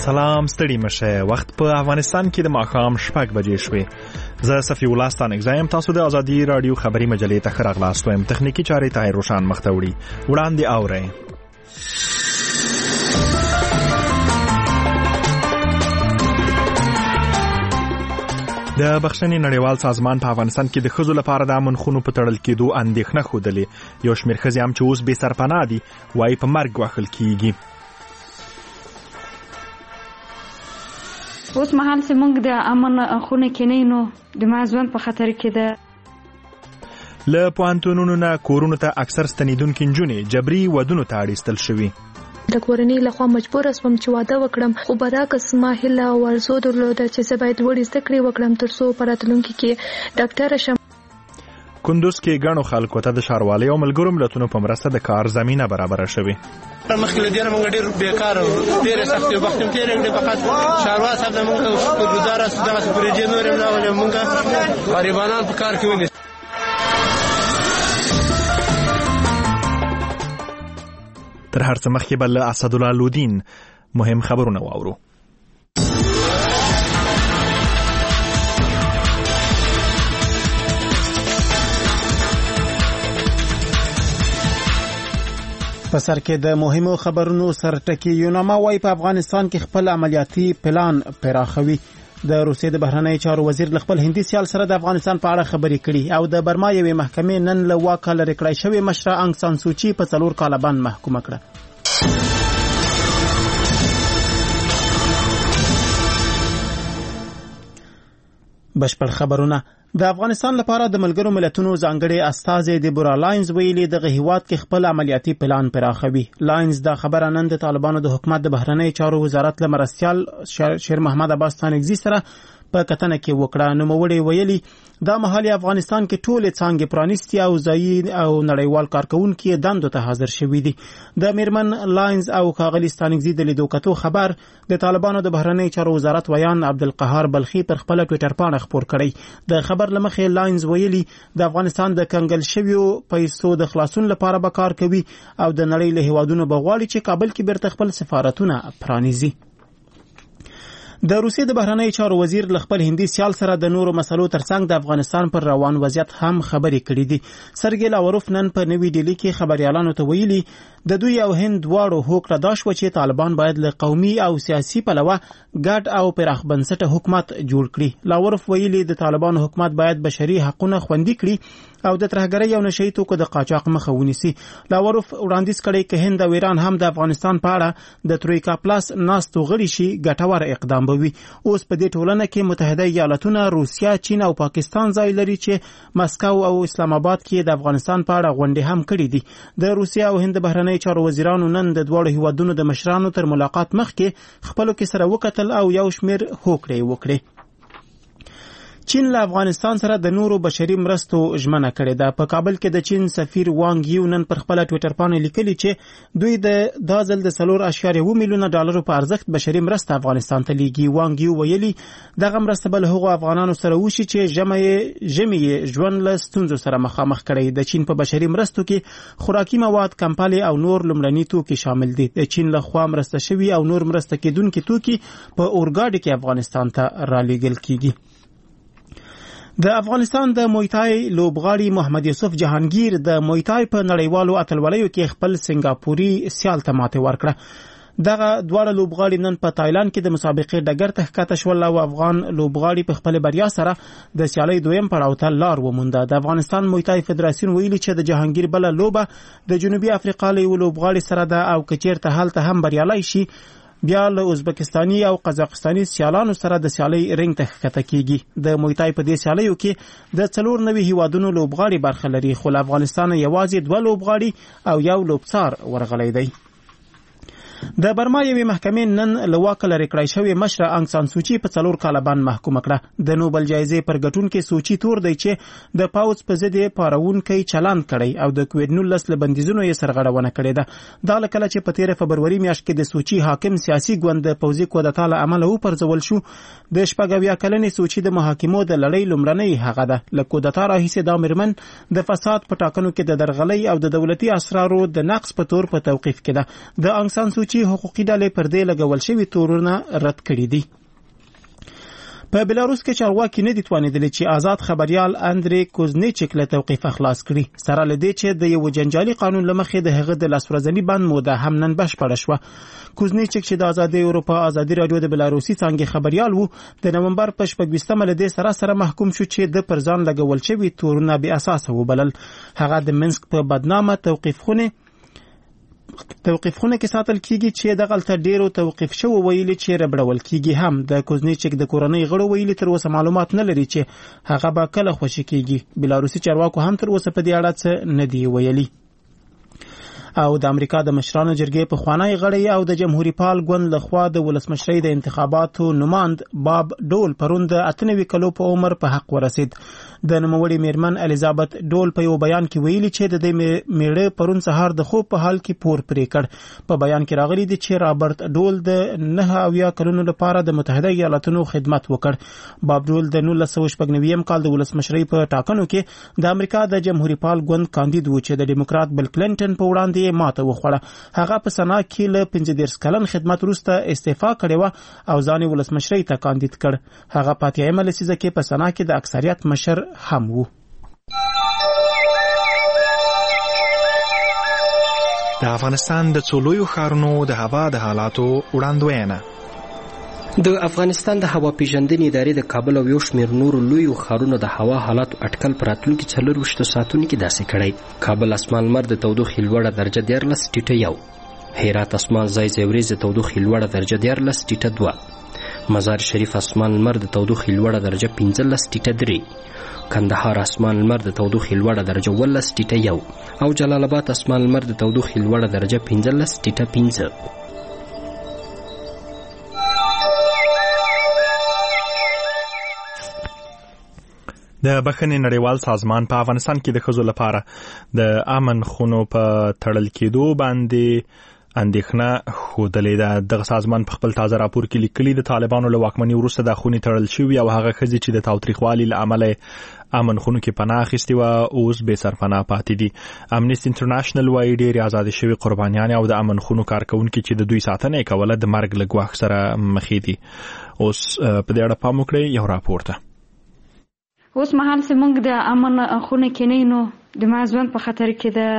سلام، ستړي مشه. وخت په افغانستان کې د ماښام 6 بجې شوې. زه صفي الله ستانګزایم. تاسو د ازادي رادیو خبري مجلې ته ښه راغلاست وایم. تخنیکی چارې طاهر روشان مخته وړي. وړاندې اورئ. د بخښنې نړیوال سازمان په افغانستان کې د ښځو لپاره د امن خونو په تړل کېدو اندېښنه ښودلې. یو شمېر ښځې هم چې اوس بې سرپناه دي وایي په مرګ وهل کېږي. اوس مهال چې موږ د امن خونه کې نه نو د ما ژوند په خطر کې ده. له پوهنتونونو نه کورونو ته اکثر ستنېدونکي نجونې جبري ودونو ته اړیستل شوي. د کورنۍ لخوا مجبوره سوم چې واده وکړم، خو برعکس ما هیله او ارزو درلوده چې زه باید وړې زده کړې وکړم ترڅو په راتلونکي کې ډاکټره شم. کندوز کې ګڼو خلکو ته د ښاروالۍ او ملګرو ملتونو په مرسته د کار زمینه برابره شوې. مخکې له دې نه موږ ډېر بیکاره وو، ډېرې سختې وخت هم تېرې کړې. فقط ښاروال صاحب نه موږ شکرګزاره اوسو. دغسې پروژې نورې هم راغلې، موږ غریبانان په کار کې ونیسو. تر هر څه مخکې به له اسدالله لودین مهم خبرونه واورو. په سر کې د مهمو خبرونو سرټکی یوناما وايي په افغانستان کې خپل عملیاتي پلان پراخوي. د روسیې د بهرنیو چارو وزیر له خپل هندي سیال سره د افغانستان په اړه خبرې کړي او د برما یوې محکمې نن له واکه لرې کړای شوې مشره انګ سان سوچي په 4 کاله باندې محکومه کړه. بشپړ خبرونه. د افغانستان لپاره د ملګرو ملتونو ځانګړي استازي دیبورا لاینز ویلي دغه هیواد کې خپل عملیاتي پلان پراخوي. لاینز دا خبره نن د طالبانو د حکومت د بهرنیو چارو وزارت له مرستیال شیر محمد عباس ستانکزي سره په کتنه کې وکړه. نوموړي ویلي دا مهال افغانستان کې ټول څانګې پرانیستي او ځایي او نړیوال کارکونکو دندو ته حاضر شوي دي. د میرمن لاینز او ښاغلي ستانکزي د لیدو کتو خبر د طالبانو د بهرنیو چارو وزارت ویان عبدالقهار بلخي پر خپل ټوئیټر پاڼه خپور کړی. د خبر لمخې لاینز ویلي د افغانستان د کنګل شویو پیسو د خلاصون لپاره به کار کوي او د نړۍ له هیوادونو بغواړي چې کابل کې بیرته خپل سفارتونه پرانیزي. د روسیې د بهرنیو چارو وزیر له خپل هندي سیال سره د نورو مسلو ترڅنګ د افغانستان پر روان وضعیت هم خبرې کړې دي. سرګی لاوروف نن په نوې ډیلي کې خبريالانو ته ویلي د دوی او هند دواړو هوکړه دا شو چې طالبان باید له قومي او سیاسي پلوه ګډ او پراخ بنسټه حکومت جوړ کړي. لاوروف ویلي د طالبانو حکومت باید بشري حقوقونه خوندي کړي او د ترهګرۍ او نشئی توکو د قاچاق مخه ونیسي. لاوروف وړاندیز کړی چې هند او ایران هم د افغانستان په اړه د ترویکا پلاس ناستو غړي شي ګټور اقدام بوي. اوس په دې ټولنه کې متحده ایالاتونه، روسیا، چین او پاکستان ځای لري چې مسکو او اسلام آباد کې د افغانستان په اړه غونډې هم کړې دي. د روسیا او هند بهرنیو چارو وزیرانو نن د دوه هیوادونو د مشرانو تر ملاقات مخکې خپلو کې سره وکتل او یو شمیر هوکړې وکړې. چین له افغانستان سره د نورو بشري مرستو ژمنه کړې ده. په کابل کې د چین سفیر وانګ یو نن پر خپل ټوئیټر باندې لیکلي چې دوی د دازل د 4.1 میلیون ډالر په ارزښت بشري مرسته افغانستان ته لیږي. وانګ یو ویلي دغه مرسته بل هغو افغانانو سره وشي چې ژمي ژوند له ستونزو سره مخامخ کړي. د چین په بشري مرستو کې خوراکي مواد، کمپالې او نور لومړني توکي شامل دي. د چین له خوا مرسته شوي او نور مرسته کېدونکي توکي په اورګاډي کې افغانستان ته رالیږل کیږي. د افغانستان د مویتای لوبغاړي محمد یوسف جهانگیر د مویتای په نړیوالو اتلولیو کې خپل سنگاپوري سیال ته ماته ورکړه. دغه دواړه لوبغاړي نن په تایلند کې د مسابقې ډګر ته ښکته شول او افغان لوبغاړي په خپل بریا سره د سیالۍ دویم پړاو ته لار ومونده. د افغانستان مویتای فدراسیون ویلي چې د جهانگیر بل لوبه د جنوبي افریقا له لوبغاړي سره ده او کچیرته هلته هم بریالي شي بیا له ازبکستاني او قزاقستاني سیالانو سره د سیالۍ رنګ ته ښکته کیږي. د مویتای په دې سیالیو کې د 4 هیوادونو لوبغاړي برخه لري، خو له افغانستان یوازې 2 لوبغاړي او یو لوبڅار ورغلی دی. د برما یوې محکمې نن له واکه لرې کړای شوې مشره انګ سان سوچي په 4 کاله باندې محکومه کړه. د نوبل جایزې پر ګټونکې سوچي تور دی چې د پاوڅ په ضد پارونکي چلند کړی او د کووډ-19 له بندیزونو یې سرغړونه کړې ده. دا لکه چې په 13 فبروري میاشت کې د سوچي حاکم سیاسي ګوند د پوځي کودتا له امله وپرځول شو. د 14 کلنې سوچي د محاکمو د لړۍ لومړنۍ هغه ده. له کودتا راهیسې دا میرمن د فساد په ټاکنو کې د درغلۍ او د دولتي اسرارو د نقص په تور په توقیف کې ده. د انګ سان سوچي چې حقوقي ډلې پر دې لګول شوي تورونه رد کړي دي. په بلاروس کې چارواکي نه دي توانیدلي چې آزاد خبريال اندري کوزنیچک له توقیف خلاص کړي، سره لدې چې د یو جنجالي قانون لمخې د هغه د لاسورځنی بند موده هم نن بشپړه شوه. کوزنیچک چې د آزادي اروپا آزادي رادیو د بلاروسي څنګه خبريال وو، د نومبر په 26مه لدې سره محکوم شو چې د پرځان لګول شوی تورونه بې اساس وبلل. هغه د منسک په بدنامه توقیفخونه کې ساتل کیږي چې د غلطه ډیرو توقیف شو ویلي چې ربړول کیږي. هم د کوزنیچک د کورنۍ غړو ویلي تر اوسه معلومات نه لري چې هغه به کله خوشی کیږي. بلاروسي چارواکو هم تر اوسه په دې اړه څه نه دی ویلي. او د امریکا د مشرانو جرګې په خوانی غړی او د جمهوریت پال ګوند لخوا د ولسمشرۍ د انتخاباتو نوماند باب ډول پرون د 98 کلو په عمر په حق ورسید. د نوموړي میرمن الیزابت ډول په یو بیان کې ویلي چې د میړه پرون سهار د خوب په حال کې پور پرې کړ. په بیان کې راغلي دي چې رابرټ ډول د 9 کلونو لپاره د متحده ایالاتونو خدمت وکړ. باب ډول د 1999 کال د ولسمشرۍ په ټاکنو کې د امریکا د جمهوریت پال ګوند کاندید و چې د ډیموکرات بل کلینټن په وړاندې ماته وخوړه. هغه په سنا کې له 15 کلن خدمت وروسته استعفا کړې و او ځان ولسمشرۍ ته کاندید کړ. هغه په 8مه لسیزه کې په سنا کې د اکثریت مشر هم وو. د افغانستان د څولویو ښارونو د هوا د حالاتو وړاندوینه. د افغانستان د هوا پیژندنې ادارې د کابل او یو شمېر نورو لویو ښارونو د هوا حالاتو اټکل په راتلونکي 24 ساعتونو کې داسې کړی: کابل اسمان لمر د تودوخې لوړه درجه 14.1، هرات اسمان ځای ځای وریځ د تودوخې لوړه درجه 14.2، مزار شریف اسمان لمر د تودوخې لوړه درجه 15.3، کندهار اسمان لمر د تودوخې لوړه درجه 12.1 او جلال آباد اسمان لمر د تودوخې لوړه درجه 15.5. د بخښنې نړیوال سازمان په افغانستان کې د ښځو لپاره د امن خونو په تړل کېدو باندې اندېښنه ښودلې ده. دغه سازمان په خپل تازه راپور کې لیکلي د طالبانو له واکمنۍ وروسته دا خونې تړل شوي او هغه ښځې چې د تاوتریخوالي له امله امن خونو کې پناه اخیستې وه اوس بې سرپناه پاتې دي. امنیسټي انټرنیشنل وایي ډېرې ازادې شوي قربانیانې او د امن خونو کارکوونکي چې د دوی ساتنه یې کوله د مرګ له ګواښ سره مخې دي. اوس په دې اړه پام وکړئ یو راپور ته. اوس مهال زموږ د امن خونه کې نه نو د ما ژوند په خطر کې ده.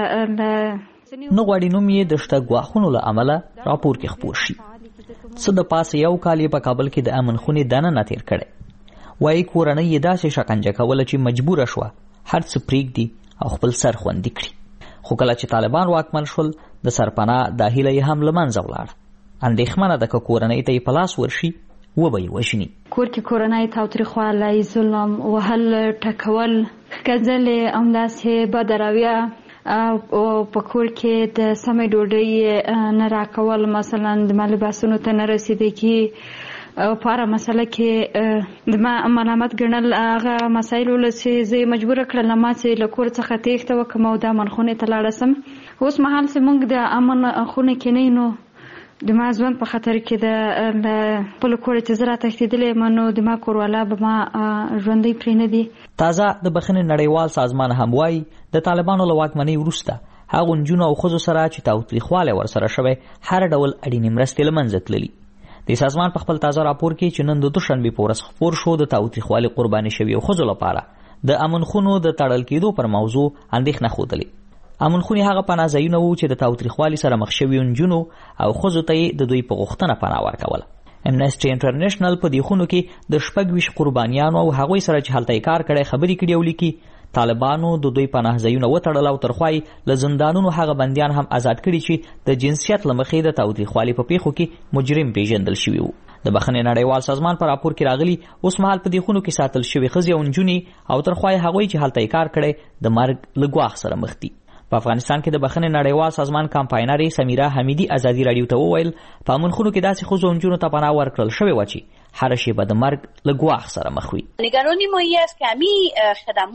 نو غواړي نوم یې د شته ګواښونو له امله راپور کې خپور شي. څه د پاسه یو کال یې په کابل کې د امن خونې دننه تیر کړی. وایي کورنۍ یې داسې شکنجه کوله چې مجبوره شوه هر څه پرېږدي او خپل سر خوندي کړي. خو کله چې طالبان واکمن شول د سرپناه دا هیله یې هم له منځه ولاړه. اندېښمنه ده که کورنۍ ته یې په لاس ورشي وبه یې وژني. کور کې کورنۍ تاوتریخوالی، ظلم، وهل، ټکول، ښکنځلې، همداسې بده رویه او په کور کې د سمې ډوډۍ نه راکول، مثلا د لباسونو ته نه رسیدګي په هره مسله کې د ملامت ګڼل. هغه مسایل ول چې زه مجبوره کړل ما چې له کور څخه تېښته وکړم او د امن خونې ته لاړه سم. اوس مهال زموږ د امن خونه کې نه نو د ما ژوند په خطر کې ده. خپل کور چې زه راتښتېدلی یم نو د ما کوروالا به ما ژوندی پرې نه دي. تازه د بخښنې نړیوال سازمان هم وایي د طالبانو له واکمنۍ وروسته هغو نجونو او ښځو سره چې تاوتریخوالی ورسره شوی هر ډول اړینې مرستې له منځه تللي. د سازمان په خپل تازه راپور کې چې نن د دوشنبې په ورځ خپور شو د تاوتریخوالي قرباني شویو ښځو لپاره د امن خونو د تړل کېدو پر موضوع اندېښنه ښودلې. امن خونې هغه پناه ځایونه وو چې د تاوتریخوالي سره مخ شویو نجونو او ښځو ته یې د دوی په غوښتنه پناه ورکوله. امنیسټي انټرنیشنل په دې خونو کې د 26 قربانیانو او هغوی سره چې هلته یې کار کړی خبرې کړي او لیکي طالبانو د دوی پناه ځایونه وتړل او ترخوا یې له زندانونو هغه بندیان هم آزاد کړي چې د جنسیت له مخې د تاوتریخوالي په پیښو کې مجرم پیژندل شوي وو. د بخښنې نړیوال سازمان په راپور کې راغلي اوس مهال په دې خونو کې ساتل شوي ښځې او نجونې او ترخوا یې هغوی چې هلته یې کار کړی د مرګ له ګواښ سره مخ دي. په افغانستان کې د بخښنې نړیوال سازمان کمپاینرې سمیرا حمیدي ازادي راډیو ته وویل په امن خونو کې داسې ښځو او نجونو ته پناه ورکړل شوې وه چې هر شیبه د مرګ له ګواښ سره مخ وي. نگرانی ما این است که همین خدمات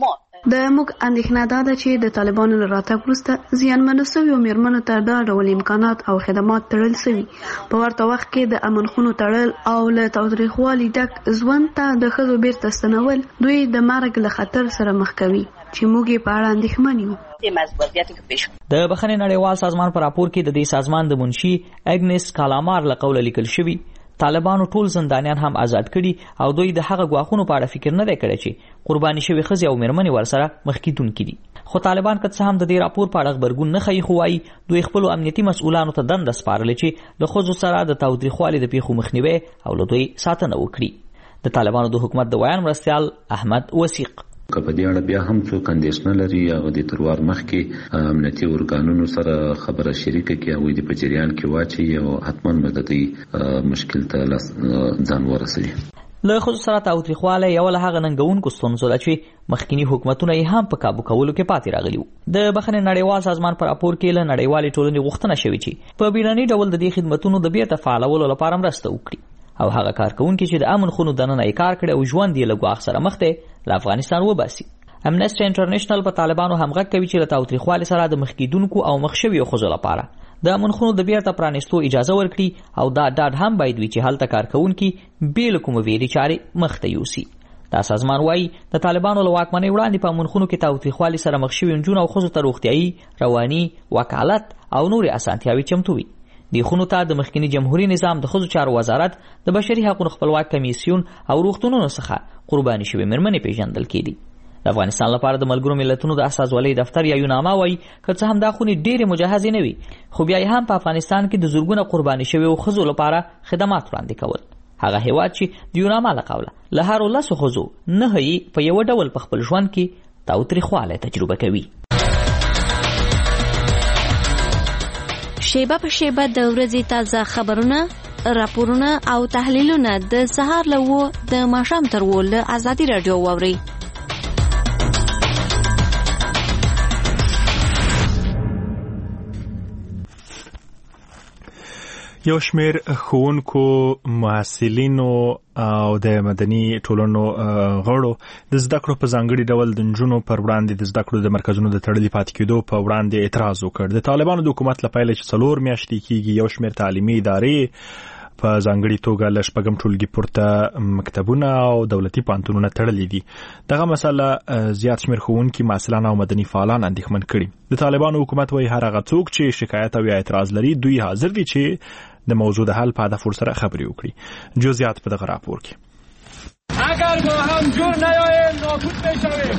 د موږ اندېښنه دا ده چې د طالبانو له راتګ وروسته زیانمنو شویو میرمنو ته دا ډول امکانات او خدمات تړل شوي. په ورته وخت کې د امن خونو تړل او له تاوتریخوالي ډک ژوند ته د ښځو بیرته ستنول دوی د مرګ له خطر سره مخ کوي چې موږ یې په اړه اندېښمن یو. د بخښنې نړیوال سازمان په راپور کې د دې سازمان د منشي اګنس کالامار له قوله لیکل شوي طالبانو ټول زندانیان هم آزاد کړي او دوی د هغه ګواښونو په اړه فکر نه دی کړی چې قرباني شوي ښځې او میرمنې ورسره مخ کیدونکي دي. خو طالبان که څه هم د دې راپور په اړه غبرګون نه ښیي، خو وایي دوی خپلو امنیتي مسؤلانو ته دنده سپارلې چې له ښځو سره د تاوتریخوالي د پیښو مخنیوی او له دوی ساتنه وکړي. د طالبانو د حکومت د ویان مرستیال احمد وثیق که په دې اړه بیا هم څوک اندېښنه لري هغه د تروار مخکې امنیتي ارګانونو سره خبره شریکه کړي او د په جریان کې واچي او حتما به د دې مشکل ته ځان ورسوي. له ښځو سره تاوتریخوالی یوه له هغه ننګونکو ستونزو ده چې مخکینی حکومتونه یې هم په کابو کولو کې پاتې راغلي وو. د بخښنې نړیوال سازمان په راپور کې له نړیوالې ټولنې غوښتنه شوې چې په بیړني ډول د دې خدمتونو د بیرته فعالولو لپاره مرسته وکړي او هغه کارکوونکي چې د امن خونو دننه یې کار کړی او ژوند یې له ګواښ سره مخ دی له افغانستان وباسي. امنسټي انټرنیشنل په طالبانو همغږ کوي چې له تاوتریخوالي سره د مخ کیدونکو او مخ شویو ښځو لپاره د امن خونو د بیرته پرانیستو اجازه ورکړي او دا ډاډ هم باید وي چې هلته کارکوونکي بې له کومې ویرې چارې مخ ته یوسي. دا سازمان وایي د طالبانو له واکمنۍ وړاندې په امن خونو کې تاوتریخوالي سره مخ شوي نجونو او ښځو ته روغتیایي، رواني، وکالت او نورې اسانتیاوې چمتو وي. دې خونو ته د مخکینی جمهوریت نظام د ښځو چارو وزارت، د بشري حقوقو خپلواک کمیسیون او روغتونونو څخه قرباني شوي میرمنې پیژندل کېدي. د افغانستان لپاره د ملګرو ملتونو د استازولۍ دفتر یا یوناما وایي که څه هم دا خونې ډېرې مجهزې نه وي، خو بیا هم په افغانستان کې د زرګونه قرباني شویو ښځو لپاره خدمات وړاندې کول. هغه هیواد چې د یوناما له قوله له هرو 10 ښځو 9 یې په یوه ډول په خپل ژوند کې تاوتریخوالی تجربه کوي. شیبه په شیبه د ورځې تازه خبرونه، راپورونه او تحلیلونه د سهار له 9 د ماښام تر 10 له ازادي رادیو واورئ. یو شمیر ښوونکو، محصلینو او د مدني ټولنو غړو د زده کړو په ځانګړي ډول د نجونو پر وړاندې د زده کړو د مرکزونو د تړلي پاتې کېدو په وړاندې اعتراض وکړ. د طالبانو د حکومت له پیله چې 4 میاشتې کېږي یو شمیر تعلیمي ادارې په ځانګړي توګه له 6 ټولګي پورته مکتبونه او دولتي پوهنتونونه تړلي دي. دغه مسله زیات شمیر ښوونکي، محصلان او مدني فعالان اندېښمن کړي. د طالبانو حکومت وایي هر هغه څوک چې شکایت او اعتراض لري دوی حاضر دي چې د موضوع د حل په هدف ورسره خبرې وکړي. جزئیات په دغه راپور کې. اگر ما هم جور نیاییم نابود میشویم.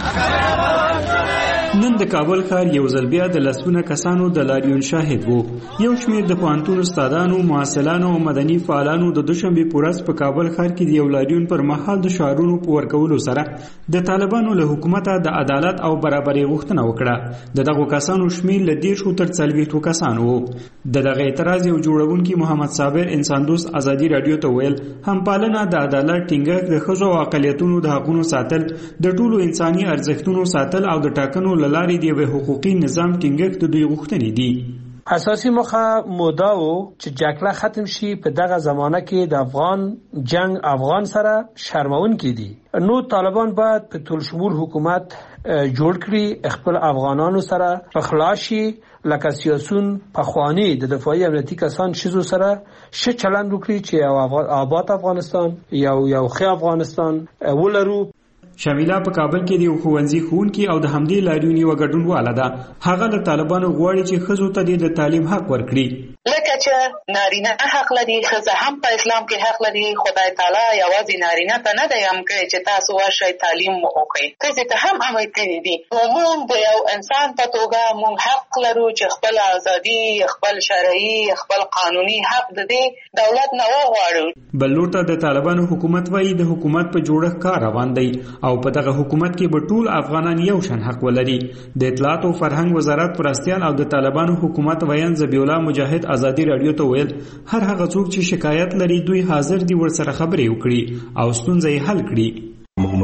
نن د کابل ښار یو ځل بیا د لسونه کسانو د لاریون شاهد وو. یو شمېر د پوهنتون استادانو، محصلانو او مدني فعالانو د دوشنبې په ورځ په کابل ښار کې د یو لاریون پر مهال د شعارونو په ورکولو سره د طالبانو له حکومته د عدالت او برابرۍ غوښتنه وکړه. د دغو کسانو شمېر له 10 تر 40 کسانو وو. د دغه اعتراض یو جوړونکي محمد صابر انسان دوست ازادي رادیو ته ویل هم پالنه، د عدالت ټینګښت، د ښځو او اقلیتونو د حقوقو ساتل، د ټولو انساني ارزښتونو ساتل او د ټاکنو له لارې د یو حقوقي نظام ټینګښت د دوی غوښتنې دي. اساسي موخه مودا و چې جګړه ختم شي. په دغه زمانه کې د افغان جنگ افغان سره شرمون کې دي. نو طالبان باید په ټول شمول حکومت جوړ کړي، خپل افغانانو سره پخلاشي لکه سیاسون پخوانی د دفاعي امنیتي کسان شزو سره ش چلند وکړي چې آباد افغانستان یو ښه افغانستان ولرو. شمیله په کابل کې د یو ښوونځي ښوونکي او د همدې لاریون یوه ګډونواله ده. هغه له طالبانو غواړي چې ښځو ته د تعلیم حق ورکړي. لکه چې نارینه حق لري، ښځه هم په اسلام کې حق لري. خدای تعالی یوازې نارینه ته نه دی امر کړی چې تاسو ورشئ تعلیم وکړئ، ښځې ته هم امر کړی دی. موږ د یو انسان په توګه موږ حق لرو چې خپل ازادي، خپل شرعي، خپل قانوني حق د دې دولت نه وغواړو. بل لور ته د طالبانو حکومت وایي د حکومت په جوړښت کار روان دی او په دغه حکومت کې به ټول افغانان یو شان حق ولري. د اطلاعات او فرهنګ وزارت پرستیال او د طالبانو حکومت ویان ذبیح الله مجاهد ازادي رادیو ته ویل هر هغه څوک چې شکایت لري دوی حاضر دي ورسره خبرې وکړي او ستونزې حل کړي. موږ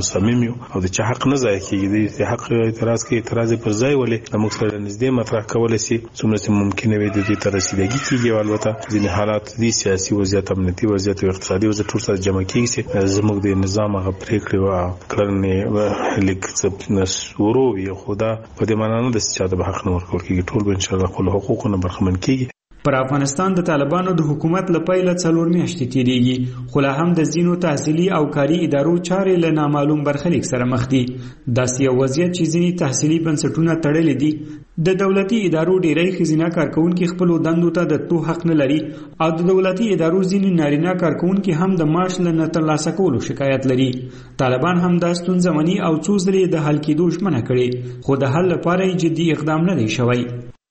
مصمم یو او د چا حق نه ځای کیږي د حق اعتراض کې اعتراض پر ځای ولې د موږ سره نږدې مطرح کول شي څومره ممکن وي د دې تر رسیدګي کیږي او البته ځینې حالات د سیاسي وضعیت امنیتي وضعیت او اقتصادي وضعیت ټول سره جمع کیږي زموږ د نظام هغه پریکړې او کړنې لیک نسورو وي خدا په دې معنی نه د سیاست به حق نه ورکول کیږي ټول به ان شاء الله خپل حقوقونه برخمن کیږي. پر افغانستان د طالبانو د حکومت لپاره 4 میاشتې تیریږي خو لا هم د زینو تحصیلي او کاري ادارو چارې له نامعلوم برخلیک سره مخ دي. داسې یو وضعیت چې ځینې تحصیلي بنسټونه تړلي دي. د دولتي ادارو ډیری ښځینه کارکونکي خپل دندو ته د تلو حق نه لري او د دولتي ادارو ځینې نارینه کارکونکي هم د معاش نه ترلاسه کولو شکایت لري. طالبان هم دا ستونزه مني او څو ځلې د حل کېدو ژمنه کړې خو د حل لپاره جدي اقدام نه دی شوی.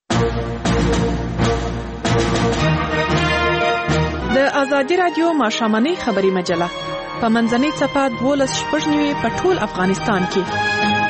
د ازادي رادیو ماښامنۍ خبري مجله په منځنۍ صفحه 12 په ټول افغانستان کې.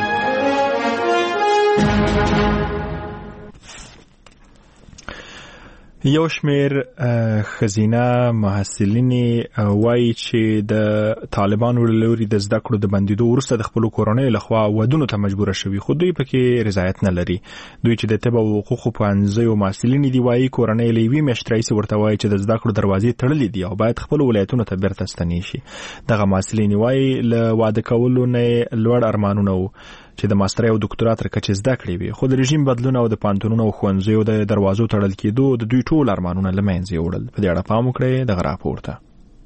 یو شمیر خزینه محصلین وایي چې د طالبانو لوري د زده کړو د بندیدو وروسته د خپل کورنۍ لخوا ودونو ته مجبور شوي خو دوی پکې رضایت نه لري. دوی چې د طب او حقوقو پوهنځیو محصلین دي وایي کورنۍ له یوې میاشتې راهیسې ورته وایي چې د زده کړو دروازې تړلې دي او باید خپل ولایتونو ته بیرته ستنې شي. دغه محصلین وایي له واده کولو نه لوړ ارمانونه وو چې د ماسترۍ او ډاکټرا تر کچې زده کړې وي خو د رژیم بدلون او د پانتونونو او ښوونځیو د دروازو تړل کېدو د دوی ټول ارمانونه له منځه یوړل. په دې اړه پام وکړئ دغه راپور ته.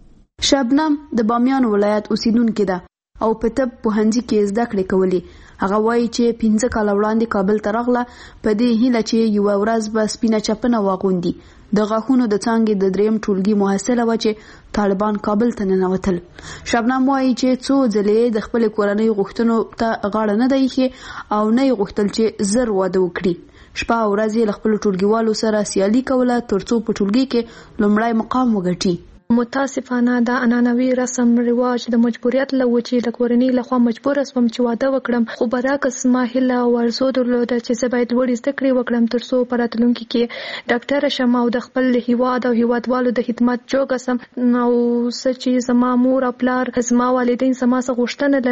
شبنم د بامیان ولایت اوسیدونکې ده او په طب پوهنځي کې زده کړې کولې. هغه وایي چې 15 کال وړاندې کابل ته راغله په دې هیله چې یو ورځ به سپینه چپنه واغوندي. د غاښونو د څانګې د دریم ټولګي محصله و چې طالبان کابل ته ننوتل. شبنم وایي چې څو ځلې د خپل کورنۍ غوښتنو ته غاړه نه دی ایښې او نه یې غوښتل چې زر واده وکړي. شپه او ورځ یې له خپلو ټولګیوالو سره سیالي کوله ترڅو په ټولګي کې لومړی مقام وګټي. متاسفانه دا عنعنوي رسم رواج د مجبوریت له وجې له کورنۍ لخوا مجبور شوم چې واده وکړم خو برعکس ما هیله او ارزو درلوده چې زه باید لوړې زده کړې وکړم ترڅو په راتلونکي کې ډاکټره شم او د خپل هیواد او هیوادوالو د خدمت جوګه سم او څه چې زما مور او پلار زما والدین زما څخه غوښتنه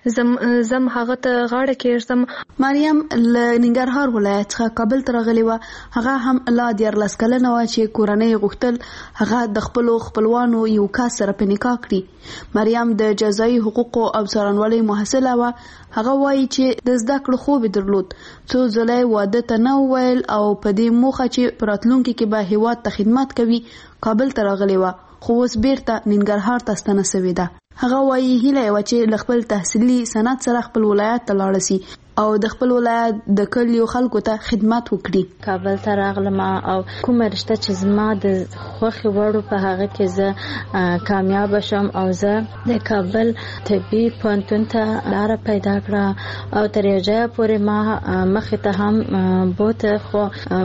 لري زم هغه ته غاړه کېږدم. مریم له ننګرهار ولایت څخه کابل ته راغلې وه. هغه هم لا 14 کلنه وه چې کورنۍ غوښتل هغه د خپلوانو یو کس سره په نکاح کړي. مریم د جزایي حقوقو او څارنوالۍ محصله وه. هغه وایي چې د زده کړو خوب درلود څو ځله واده ته نه وویل او په دې موخه چې په راتلونکي کې به هیواد ته خدمت کوي کابل ته راغلې وه خو اوس بیرته ننګرهار ته ستنه سوې ده. هغه وایي هیله یې وه چې له خپل تحصیلي سند سره خپل ولایت ته لاړه سي او د خپل ولایت د کلیو خلکو ته خدمت وکړي. کابل ته راغلم او کومه رشته چې زما د خوښې وړو په هغه کې زه کامیاب شم او زه د کابل طبي پوهنتون ته لاره پیدا کړه او تر یو ځایه پورې ما مخې ته هم بوته خو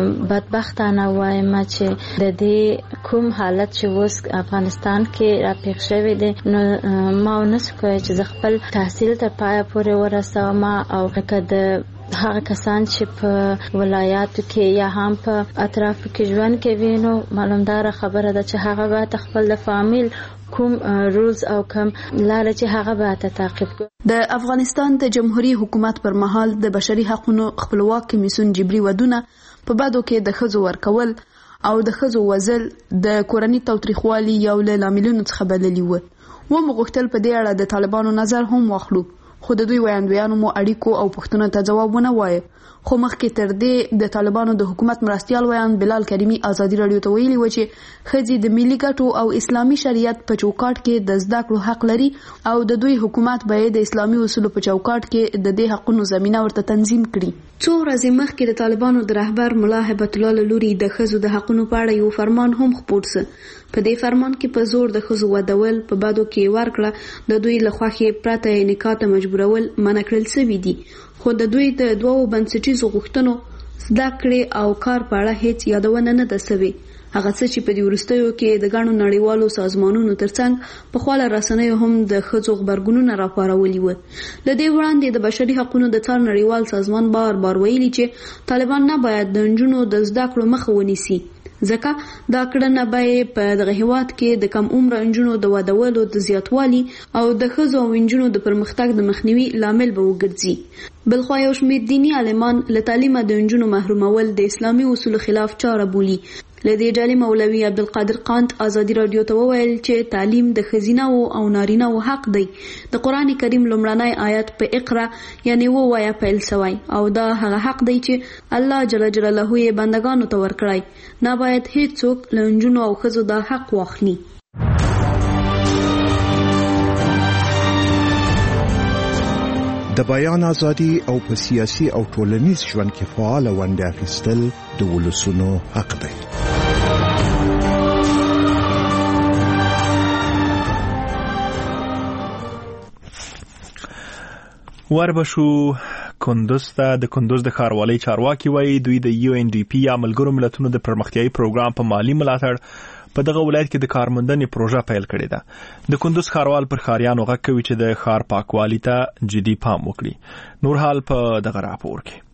بدبختانه وایم چې د دې کوم حالت چې اوس افغانستان کې راپېښ شوی دی نو ما ونسو کوی چې زه خپل تحصیل تر پایه پورې ورسوم او د هغه کسان چې په ولایاتو کې یا هم په اطرافو کې ژوند کوي نو معلومدار خبره ده چې هغه باید خپل د فامیل کوم رولز او کوم لاره چې هغه باید تعقیب کړي. د افغانستان د جمهوریت حکومت پر مهال د بشري حقوقو خپلواک کمیسیون جبري ودونه په بادو کې د ښځو ورکول او د ښځو وژل د کورنۍ تاوتریخوالي یو له لاملونو څخه بللي وو. ومغوښتل په دې اړه د طالبانو نظر هم واخلو خو د دوی وړاندویانو مو اړیکو او پوښتنو ته ځواب ونه وایي. خو مخکې تر دې د طالبانو د حکومت مرستیال ویان بلال کریمي ازادي رادیو ته ویلي و چې ښځې د ملي ګټو او اسلامي شریعت په چوکاټ کې د زده کړو حق لري او د دوی حکومت باید د اسلامي اصولو په چوکاټ کې د دې حقونو زمينه ورته تنظیم کړي. څو ورځې مخکې د طالبانو د رهبر ملا هبت الله لوري د ښځو د حقونو په اړه یو فرمان هم خپور سه. په دې فرمان کې په زور د ښځو ودول په بادو کې ورکړه د دوی له خوښې پرته نکاح ته مجبورول منع کړل شوي دي خو د دوی د دوو بنسټیزو غوښتنو زده کړې او کار په اړه هیڅ یادونه نه ده شوې. هغه څه چې په دې وروستیو کې د ګڼو نړیوالو سازمانونو ترڅنګ په خواله رسنیو هم د ښځو غبرګونونه راپارولي وو. له دې وړاندې د بشري حقوقو د څار نړیوال سازمان بار ویلي چې طالبان نه باید د نجونو د زده کړو مخه ونیسي ځکه دا کړنه به په دغه هیواد کې د کم عمر انجونو د ودولو د زیاتوالي او د ښځو او انجونو د پرمختګ د مخنیوي لامل به وګرځي. بلخوا یو شمېر دینی عالمان له تعلیمه د انجونو محرومول د اسلامي اصولو خلاف چاره بولي. له دې ډلې مولوي عبدالقادر قانت ازادي رادیو ته وویل چې تعلیم د ښځینه‌و او نارینه‌و حق دی. د قرآن کریم لومړنی آیت په اقرا یعنی ووایه پیل شوی او دا هغه حق دی چې الله جل جلاله یې بندگانو ته ورکړی. نه باید هیڅوک له انجونو او ښځو دا حق واخلي. د بیان ازادي او په سیاسي او ټولنیز ژوند کې فعال ونډه اخیستل د ولسونو حق دی. وربشو کندوز ته د کندوز د ښاروالۍ چارواکي وایي دوی د UNDP یا ملګرو ملتونو د پرمختیایي پروګرام په مالی ملاتړ په دغه ولایت کې د کارموندنې پروژه پیل کړې ده. د کندوز ښاروال پر ښاریانو غږ کوي چې د ښار پاکوالي ته جدي پام وکړي. نور حال په دغه راپور کې.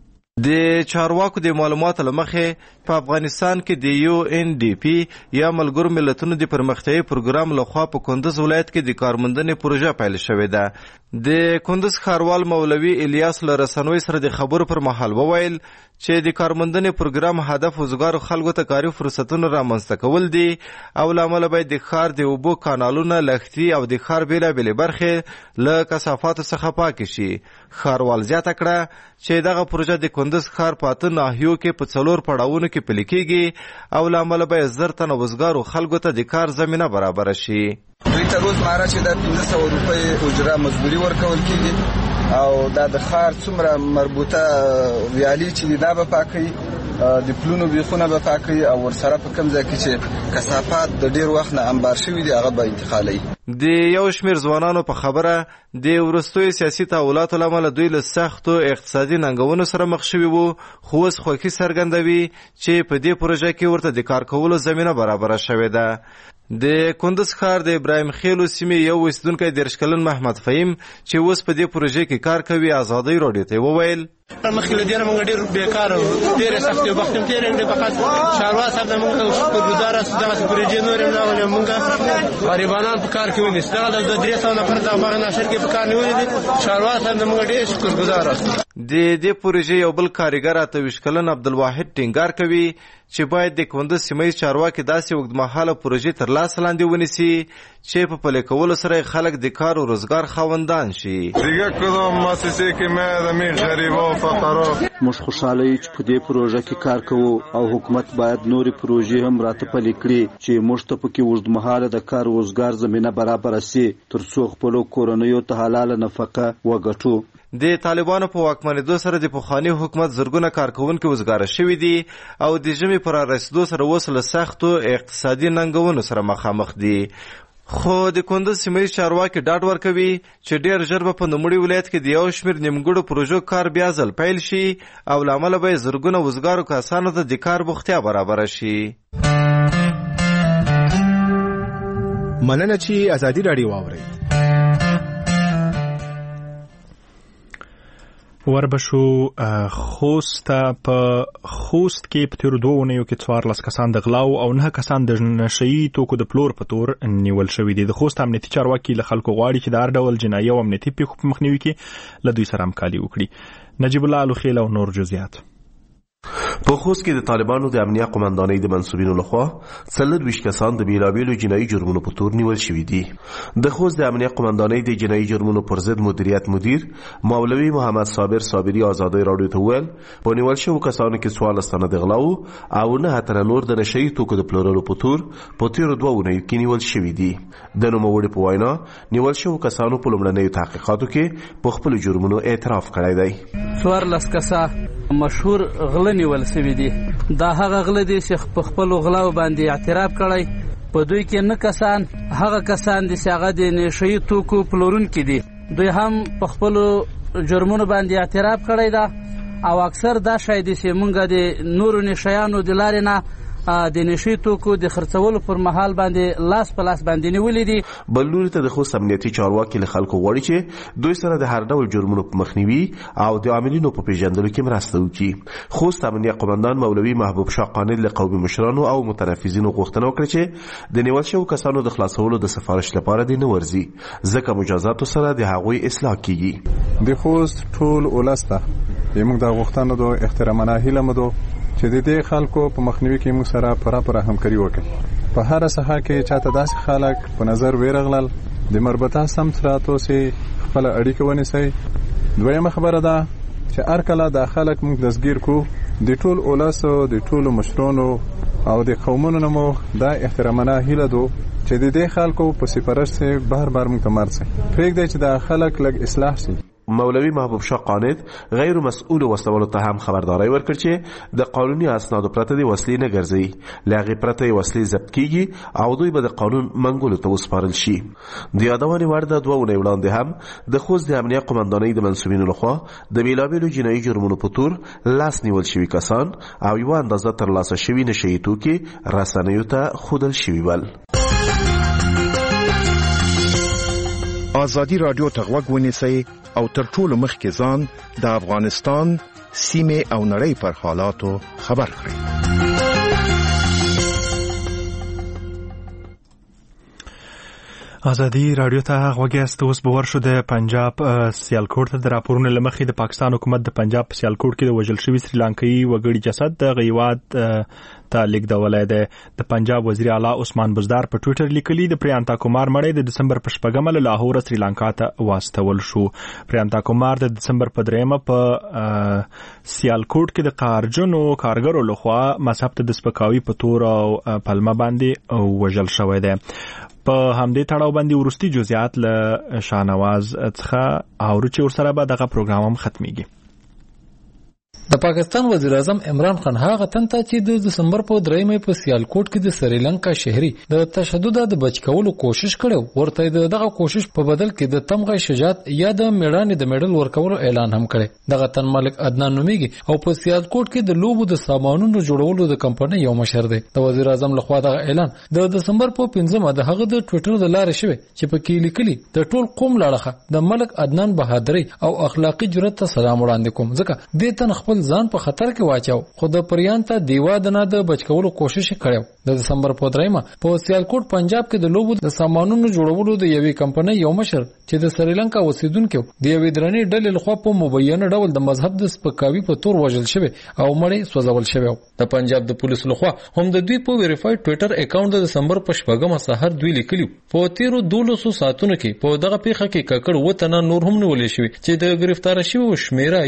د چارواکو د معلوماتو له مخې په افغانستان کې د UNDP یا ملګرو ملتونو د پرمختیایي پروګرام لخوا په کندوز ولایت کې د کارموندنې پروژه پیل شوې ده. د کندوز ښاروال مولوي الیاس له رسنوي سره د خبرو پر مهال وویل چې د کارموندنې پروګرام هدف وزګارو خلکو ته کاري فرصتونه رامنځته کول دي او له امله باید د ښار د اوبو کانالونه، لښتي او د ښار بېلابېلې برخې له کثافاتو څخه پاکې شي. ښاروال زیاته کړه چې دغه پروژه د کندوز ښار په 8 ناحیو کې په 4 پړاوونو کې پلي کېږي او له امله باید 1000 تنه وزګارو خلکو ته د کار زمینه برابره شي. دوی ته روزمره چې د 1500 روپۍ اجره مزدوري ورکول کېږي او دا د ښار څومره مربوطه ویالې چې دا به پاکوي، د پلونو بیخونه به پاکوي او ورسره په کوم ځای کې چې کثافات د ډیر وخت نه انبار شوي دي هغه به انتقالوي. د یو شمېر ځوانانو په خبره د وروستیو سیاسي تحولاتو له امله دوی له سختو اقتصادي ننګونو سره مخ شوي وو، خو اوس خوښي څرګندوي چې په دې پروژه کې ورته د کار کولو زمینه برابره شوې ده. د کندوز ښار د ابراهیم خیلو سیمې یو اوسیدونکی 30 کلن محمد فهیم چې اوس په دې پروژې کې کار کوي ازادۍ راډیو ته وویل مخکې له دې نه موږ ډېر بیکاره وو، ډېرې سختې وخت هم تېرې کړې. فقط چاروا صاحب نه موږ شکرګزاره سو دغسې پروژې نورې هم راغلې موږ غریبانان په کار کې ونیسو. دغه ډول 300 نفر د هغه ناشر کې په کار نیولي دي. چاروا صاحب نه موږ ډېر شکرګزاره سو. د دې پروژې یو بل کارګر 28 کلن عبدالواحد ټینګار کوي چې باید د کندوز سیمه چارواکي داسې اوږدمهاله پروژې تر لاس لاندې ونیسي چې په پلي کولو سره خلک د کار او روزګار خاوندان شي. دیگه کدام مؤسسه کې مې د غریبو فقرا موږ خوشاله یو چې په دې پروژه کې کار کوو او حکومت باید نورې پروژې هم راته پلي کړي چې موږ ته پکې اوږدمهاله د کار روزګار زمینه برابره سي ترڅو خپلو کورنیو ته حلاله نفقه وګټو. د طالبانو په واکمنېدو سره د پخواني حکومت زرګونه کارکوونکي وزګاره شوي دي او د ژمي پر رسیدو سره اوس له سختو اقتصادي ننګونو سره مخامخ دي. خو د کندوز سیمه چارواکي ډاډ ورکوي چې ډېر ژر به په نوموړي ولایت کې د یو شمېر نیمګړو پروژو کار بیا ځل پیل شي او له امله به یې زرګونه وزګارو کسانو ته د کار بوختیا برابره شي. مننه چې ازادي راډیو واورئ. وربشو خوست په خوست کې په تیر 2 اونیو کې 14 کسان د غلاو او 9 کسان د نشئی توکو د پلور په تور نیول شوي دي. د خوست امنیتي چارواکي له خلکو غواړي چې د هر ډول جنایي او امنیتي پیښو په مخنیوي کې له دوی سره همکاري وکړي. نجیب الله الوخیل او نور جزئیات. په خوست کې د طالبانو د امنیه قومندانۍ د منسوبینو لخوا 24 کسان د بیلابیلو جنایي جرمونو په تور نیول شوي دي. د خوست د امنیه قومندانۍ د جنایي جرمونو پر ضد مدیریت مدیر مولوي محمد صابر صابری ازادۍ راډیو ته وویل په نیول شوو کسانو کې 14 تنه د غلاو او 9 تنه نور د نشئی توکو د پلورلو په تور په تیرو 2 اونیو کې نیول شوي دي. د نوموړي په وینا نیول شوو کسانو په لومړنیو تحقیقاتو کې په خپلو جرمونو اعتراف کړی دی. 14 کسه مشهور غله نیول شوي دي. دا هغه غله دي چې په خپلو غلاو باندې اعتراف کړی. په دوی کې 9 کسان هغه کسان دي چې هغه د نشئی توکو پلورونکي دي. دوی هم په خپلو جرمونو باندې اعتراف کړی ده او اکثر دا شی دي چې مونږ د نورو نشیانو د لارې نه د نشي توکو د خرڅولو پر مهال باندې لاس په لاس باندې نیولې دي. بل لوري ته د خوست امنیتي چارواکي له خلکو غواړي چې دوی سره د هر ډول جرمونو په مخنیوي او د عاملینو په پیژندلو کې مرسته وکړي. خوست امنیه قومندان مولوي محبوب شاه قانع له قومي مشرانو او متنفذینو غوښتنه وکړه چې د نیول شوو کسانو د خلاصولو د سفارش لپاره د نه ورځي ځکه مجازاتو سره د هغوی اصلاح کیږي. د خوست ټول ولسته موږ د غوښتنو د احترامانه هیله مو چې د دې خلکو په مخنیوي کې موږ سره پوره همکاري وکړي. په هر ساحه کې چاته داسې خلک په نظر ویرغلل د مربوطه سمت راتوسي خپل اړیکه ونیسي. دویمه خبره ده چې هر کله د خلک موږ دسګیر کو د ټول ولسو د ټول مشرانو او د قومونو نمو د احترامانه هیله چې د دې خلکو په سفارش سره بار موږ ته مرسي پرېږدي چې د خلک لږ اصلاح شي. مولوي محبوب شاه قانع غیر مسؤل وسلو ته هم خبرداري ورکړ چې د قانوني اسنادو پرته د وسلې نه ګرځي لاغي پرته وسلې ضبط کیږي او دوی به د قانون منګولو ته وسپارل شي. د یادونې وړ د دوه ونې وړاندې هم د خوست د امنیه قومندانۍ د منسوبینو لخوا د بیلابیلو جنایي جرمونو په تور لاس نیول شوي کسان او یو اندازه ترلاسه شوي نشي توکي رسنیو ته ښودل شوي ول. ازادي رادیو ته غوږ ونیسئ او تر ټولو مخکې ځان د افغانستان سیمې او نړۍ پر حالاتو خبر کړئ. ازادي رادیو ته غوږ یاست. اوس به ورشو د پنجاب سیالکوټ ته د راپورونو له مخې د پاکستان حکومت د پنجاب په سیالکوټ کې د وژل شوي سریلانکایي وګړي جسد د غیواد ته لیږدولی دی. د پنجاب وزیر اعلی عثمان بزدار په ټویټر لیکلي د پریانتا کومار مړی د دسمبر په 8 له لاهور سریلانکا ته واستول شو. پریانتا کومار د دسمبر په 3 په سیالکوټ کې د قارجنو کارګرو لخوا مذهب ته د سپکاوي په تور او پلمه باندې وژل شوی دی. په همدې تړاو باندې ورستي جزئیات له شاهنواز څخه او چې ورسره به دغه پروګرام هم ختميږي. د پاکستان وزیر اعظم عمران خان هغه تنته چې د دسمبر په 3 په سیالکوټ کې د سریلانکا شهري د تشدد د بچ کولو کوشش کړو ورته دغه کوشش په بدل کې د تمغه شجاعت یا د میړانې د میډل ورکولو اعلان هم کړي. دغه تن مالک عدنان نومیږي او په سیالکوټ کې د لوبو د سامانونو جوړولو د کمپنۍ یو مشر دی. د وزیر اعظم لخوا دغه اعلان د دسمبر په 15 د هغه د ټوئیټر د لارې شوی چې په کې لیکلي د ټول قوم لاړه د ملک عدنان بهادري او اخلاقی جرأت ته سلام وړاندې کوم ځکه دې تن خپل ځان په خطر کې واچاو خو د پریانتا دیوا دنا د بچ کولو کوشش کړو. د دسمبر په 3 په سیالکوټ پنجاب کې د لوبو د سامانونو جوړولو د یوې کمپنۍ یو مشر چې د سریلانکا اوسیدونکو د یوې درنې ډلې لخوا په مبینه ډول د مذهب د سپکاوي په تور وژل شوی او مړی سوځول شوی. د پنجاب د پولیسو لخوا هم د دوی په ویریفاید ټوئیټر اکاونټ د دسمبر په 8 سحر دوی لیکلی په 13 ساعتونو کې په دغه پیښه کې ککړ وته نور هم نیولې شوی چې د گرفتار شوی شمیره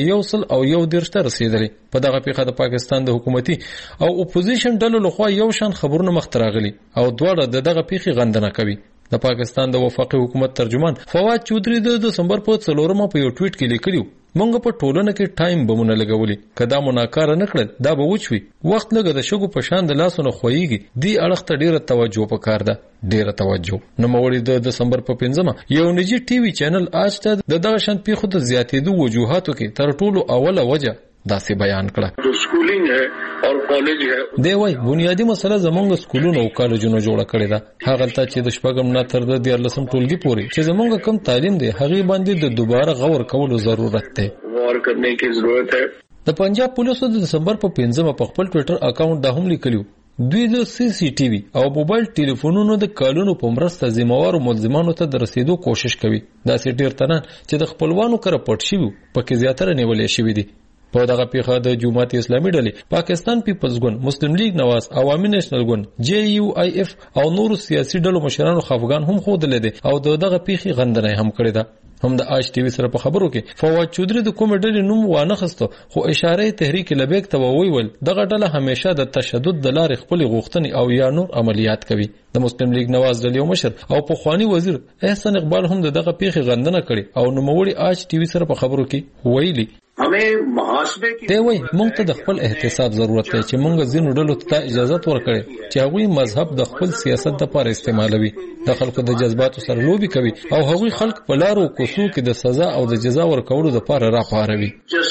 101 ته رسیدلی. په دغه پیښه د پاکستان د حکومتي او اپوزیشن ډلو لخوا یو شان خبرونه مخ ته راغلي او دواړه دغه پیښه غندنه کوي. د پاکستان د وفاقي حکومت ترجمان فواد چودري د دسمبر په 4 په یو ټویټ کې لیکلی مونږ په ټولنه کې ټایم بمونه لګولي کدا مناکار نه کړل دا به وچوي وخت لګه د شګو په شان د لاسونو خوېږي دی اړخ ته ډیره توجه وکړه ده ډیره توجه. نو موري د دسمبر په 15 یو نجی ټي وي چینل آج ته دغه شان پیښو د زیاتېدو وجوهاتو کې تر ټولو اوله وجه داسې بیان کړه. جو سکولینګ ہے او کالج ہے دی وای بنیادی مسله زمونږ سکولونو او کالجونو جوړه کړې ده هغه ته چې د شپږم نه تر د 14 ټولګي پورې چې زمونږ کم تعلیم دی هغه باندې د دوباره غور کولو ضرورت دی غور کرنے کی ضرورت ہے. د پنجاب پولیسو د دسمبر په 15 په خپل ټوئیټر اکاونټ د هم لیکلیو دوی د CCTV او موبایل ټلیفونونو د کالونو په مرسته ذمہوارو ملزمانو ته د رسیدو کوشش کوي. دا سي ډیر تنان چې د خپلوانو کړه پټ شي پکې زیاتره نیولې شوی دي. په دغه پیښه د جماعت اسلامي ډلې پاکستان پیپلز ګوند مسلم لیگ نواز عوامي نېشنل ګوند JUIF او نور سیاسي ډلو مشرانو خفګان هم خوده لیدي او دغه پیښه غندنه هم کړې ده. هم د آج ټي وي سره په خبرو کې فواد چودري د کوم ډلې نوم وانه خسته خو اشاره تحریک لبیک ته وویل دغه ډله همیشه د تشدد د لارې خپل غوښتنې او یا نور عملیات کوي. د مسلم لیگ نواز ډلې مشر او په خواني وزیر احسان اقبال هم دغه پیښه غندنه کړې او نوموړي آج ټي وي سره په خبرو کې ویلي دی وای موږ ته د خپل احتساب ضرورت دی چې موږ ځینو ډلو ته اجازه ورکړي چې هغوی مذهب د خپل سیاست لپاره استعمالوي، د خلکو د جذباتو سره لوبي کوي او هغوی خلک په لارو کوڅو کې د سزا او د جزا ورکولو لپاره راپاروي.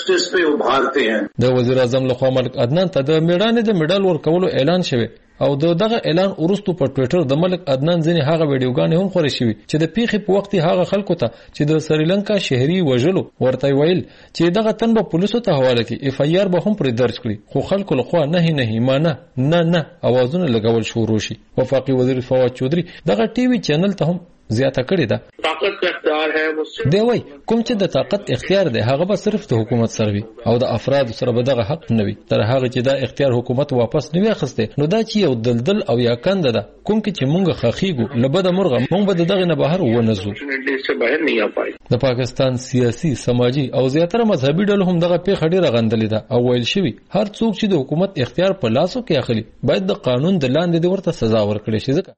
د وزیر اعظم لخوا ملک عدنان ته د میړانې د میډال ورکولو اعلان شوی او دغه اعلان وروسته په ټوئیټر د ملک عدنان ځینې هغه ویډیوګانې هم خورې شوې چې د پیښې په وخت هغه خلکو ته چې د سریلانکا شهري وژلو ورته ویل چې دغه تن به پولیسو ته حواله کړي، اف ای آر به هم پرې درج کړي، خو خلکو لخوا نه مانه نه اوازونه لګول شروع شي. وفاقي وزیر فواد چودري دغه ټي وي چینل ته هم زیاته کړې ده. دی وای کوم چې د طاقت اختیار دی هغه به صرف د حکومت سره وي او د افراد سره به دغه حق نه وي تر هغه چې دا اختیار حکومت واپس نه وي اخیسته. نو دا چې یو دلدل او یا کنده ده کوم کې چې مونږ خخیګو لبد مرغه مونږ به دغه نه بهر ونزو. د پاکستان سیاسي سماجی او زیاتره مذهبي ډلو هم دغه پیښه ډیره غندلې ده او ویل شوی هر څوک چې د حکومت اختیار په لاسو کې اخلي باید د قانون د لاندې ورته سزا ورکړي شي. ځکه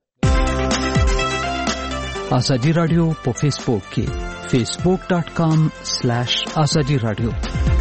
آزادی رادیو په فیسبوک کې facebook.com/azadi radio